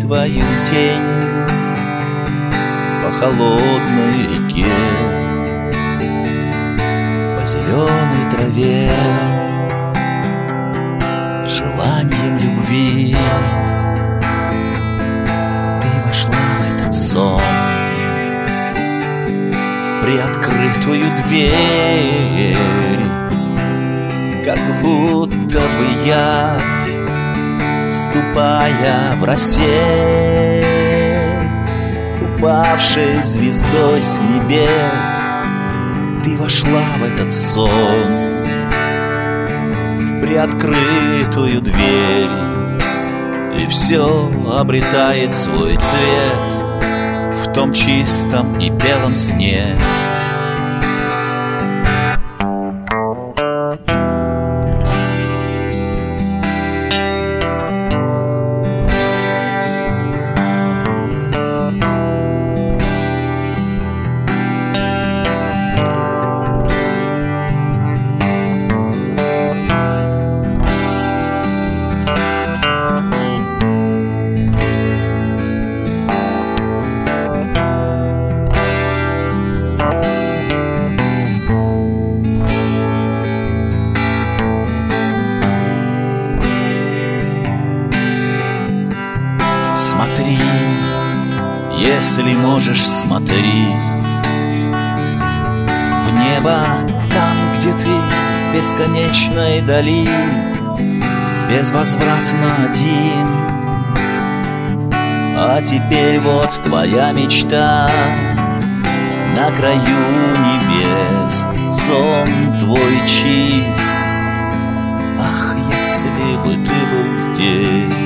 твою тень по холодной реке, по зеленой траве, желанием любви. Ты вошла в этот сон, в приоткрытую дверь, как будто бы я, ступая в рассвет, упавшей звездой с небес, ты вошла в этот сон, в приоткрытую дверь, и все обретает свой цвет в том чистом и белом сне. Смотри, если можешь, смотри в небо, там, где ты в бесконечной дали, безвозвратно один. А теперь вот твоя мечта на краю небес, сон твой чист. Ах, если бы ты был здесь.